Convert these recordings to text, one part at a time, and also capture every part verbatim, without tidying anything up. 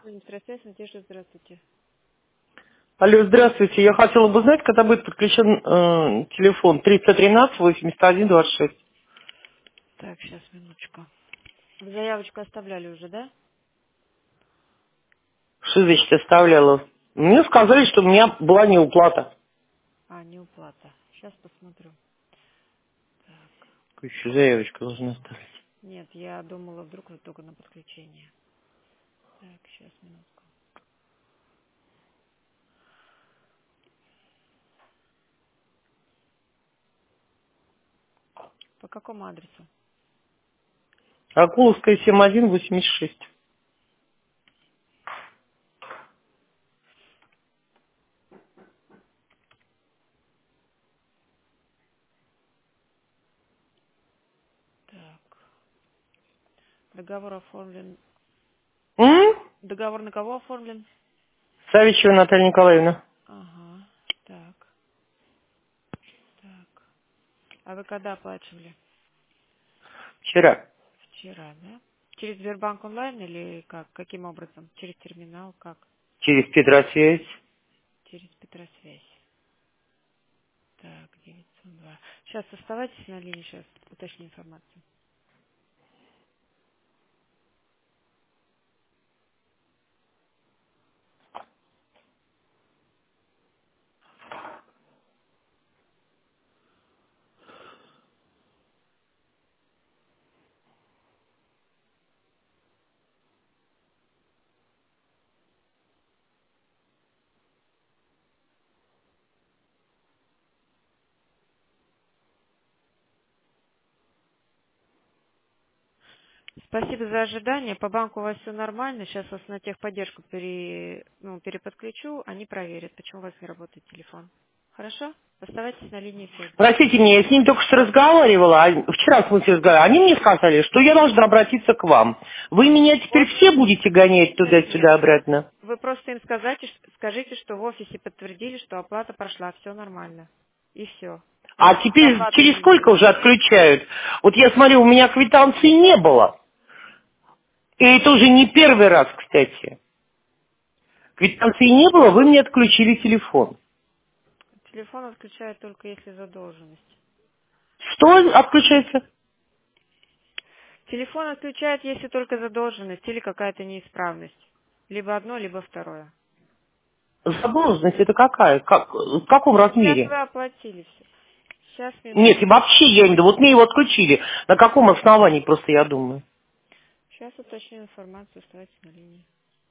Администрация, Надежда, здравствуйте. Алло, здравствуйте. Я хотела бы знать, когда будет подключен э, телефон триста тринадцать восемьдесят один двадцать шесть. Так, сейчас, минуточку. Вы заявочку оставляли уже, да? Что значит оставляла? Мне сказали, что у меня была неуплата. А, не уплата. Сейчас посмотрю. Так. Какую еще заявочку должна оставить? Нет, я думала, вдруг вы только на подключение. Так, сейчас, минутку. По какому адресу? Акуловская семь один восемьдесят шесть. Так. Договор оформлен. М? Договор на кого оформлен? Савичева Наталья Николаевна. Ага. Так, так. А вы когда оплачивали? Вчера. Вчера, да? Через Сбербанк онлайн или как? Каким образом? Через терминал? Как? Через Петросвязь. Через Петросвязь. Так, девятьсот два. Сейчас оставайтесь на линии, сейчас уточню информацию. Спасибо за ожидание. По банку у вас все нормально. Сейчас вас на техподдержку пере, ну, переподключу. Они проверят, почему у вас не работает телефон. Хорошо? Оставайтесь на линии связи. Простите меня, я с ним только что разговаривала, а- вчера в смысле разговаривала. Они мне сказали, что я должна обратиться к вам. Вы меня теперь Вот, все будете гонять нет. туда-сюда обратно? Вы просто им скажите, скажите, что в офисе подтвердили, что оплата прошла, все нормально. И все. А Никаких теперь оплаты через не сколько будет. уже отключают? Вот я смотрю, у меня квитанции не было. И это уже не первый раз, кстати. Квитанции не было, вы мне отключили телефон. Телефон отключают только если задолженность. Что отключается? Телефон отключают, если только задолженность или какая-то неисправность. Либо одно, либо второе. Задолженность это какая? Как, в каком Сейчас размере? вы оплатили все. Сейчас, Нет, и минуточку. вообще я не... Вот мне его отключили. На каком основании, просто я думаю. Сейчас уточню информацию, оставайтесь на линии.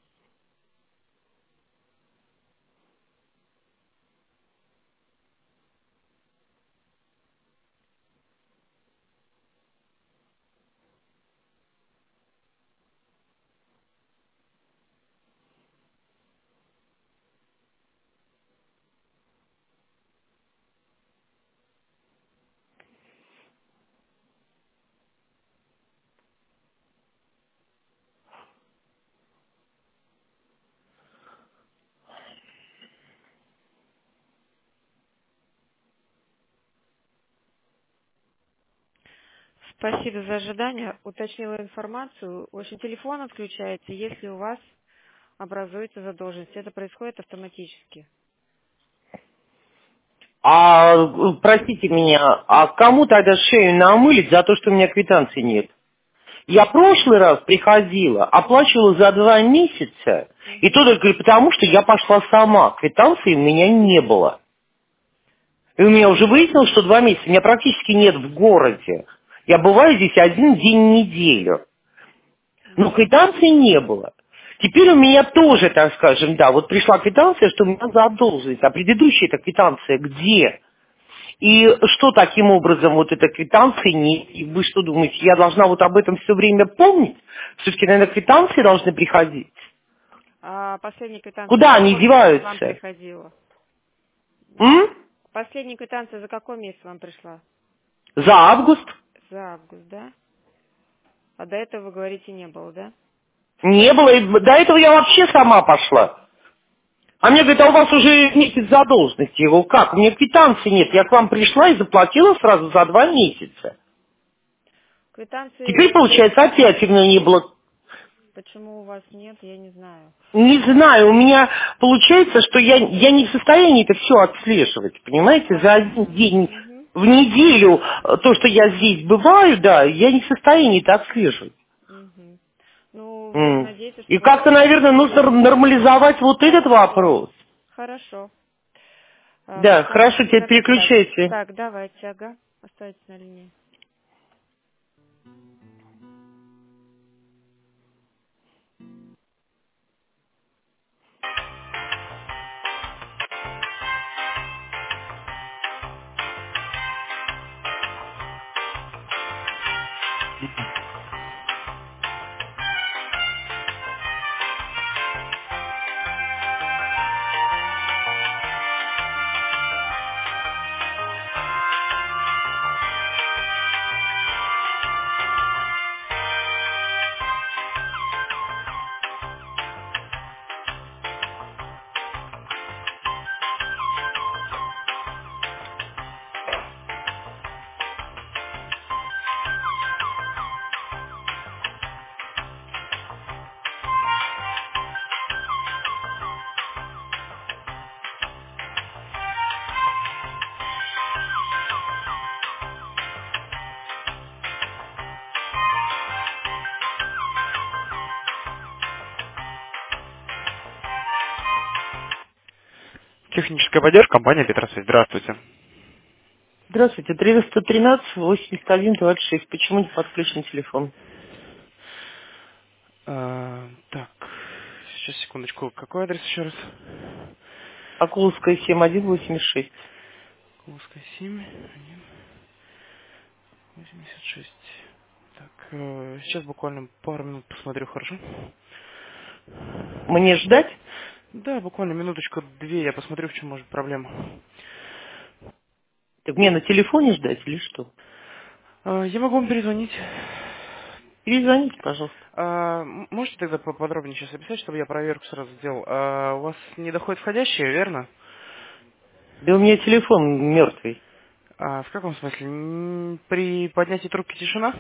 Спасибо за ожидание. Уточнила информацию. В общем, телефон отключается, если у вас образуется задолженность. Это происходит автоматически. А, э, простите меня, а кому тогда шею намылить за то, что у меня квитанции нет? Я прошлый раз приходила, оплачивала за два месяца, и Мгм. то только потому, что я пошла сама. Квитанции у меня не было. И у меня уже выяснилось, что два месяца меня практически нет в городе. Я бываю здесь один день в неделю. Но Мгм. квитанции не было. Теперь у меня тоже, так скажем, да, вот пришла квитанция, что у меня задолженность. А предыдущая эта квитанция где? И что таким образом вот эта квитанция не... И вы что думаете, я должна вот об этом все время помнить? Все-таки, наверное, квитанции должны приходить. А последняя квитанция за Куда они какой месяц вам деваются? приходила? М? Последняя квитанция за какой месяц вам пришла? За август? За август, да? А до этого, вы говорите, не было, да? Не было. И до этого я вообще сама пошла. А мне говорят, а у вас уже месяц задолженности. Я говорю, как? У меня квитанции нет. Я к вам пришла и заплатила сразу за два месяца. Теперь, Квитанции, получается, опять у меня не было. Почему у вас нет, я не знаю. Не знаю, у меня получается, что я, я не в состоянии это все отслеживать, понимаете, за один день Угу. в неделю, э, то, что я здесь бываю, да, я не в состоянии это отслеживать. Угу. Ну, будем М. надеяться, И что вы как-то, наверное, нужно нормализовать вот этот Хорошо. вопрос. Хорошо. А, Да, хорошо, Попробуйте теперь написать. переключайте. Так, давайте, ага. Оставайтесь на линии. Техническая поддержка, компания Петросвет. Здравствуйте. Здравствуйте, триста тринадцать восемьдесят один двадцать шесть. Почему не подключен телефон? А, так, сейчас, секундочку. Какой адрес еще раз? Окуловская семь один восемьдесят шесть. Кулская семь, один, восемьдесят шесть. Так, э, сейчас буквально пару минут посмотрю, хорошо? Мне ждать? Да, буквально минуточку-две, я посмотрю, в чем может проблема. Так мне на телефоне ждать или что? А, я могу вам перезвонить. Перезвоните, пожалуйста. А, м- можете тогда поподробнее сейчас описать, чтобы я проверку сразу сделал? А, у вас не доходит входящие, верно? Да у меня телефон мертвый. А, в каком смысле? М, При поднятии трубки тишина?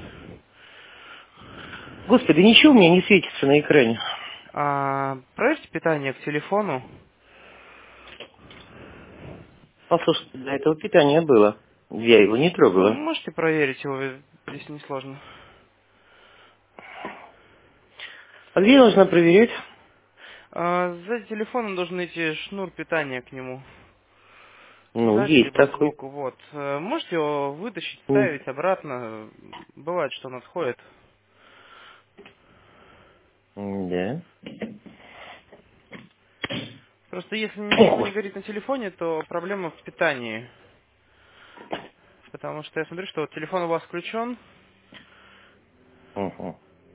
Господи, ничего у меня не светится на экране. А, проверьте питание к телефону. Послушайте, до этого питания было. Я его не трогала. Можете проверить его, здесь несложно. А где я должна проверять? А, сзади телефона должен идти шнур питания к нему. Ну, Сзади, есть либо такой. сбоку, вот. Э, Можете его вытащить, М, ставить обратно. Бывает, что он отходит. Да. Просто если ничего не горит на телефоне, то проблема в питании. Потому что я смотрю, что вот телефон у вас включен. Мгм.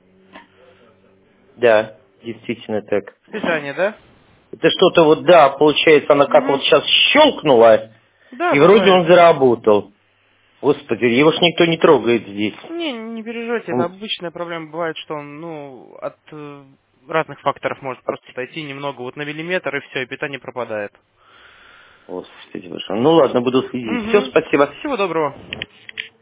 Да, действительно так. Питание, да? Это что-то вот, да, получается, она как вот Угу. сейчас щелкнула, Да, и вроде бывает. он заработал. Господи, его ж никто не трогает здесь. Не, не переживайте, это М, обычная проблема. Бывает, что он, ну, от э, разных факторов может просто отойти немного, вот на миллиметр, и все, и питание пропадает. Господи, боже. Ну ладно, буду следить. Все, Угу. спасибо. Всего доброго.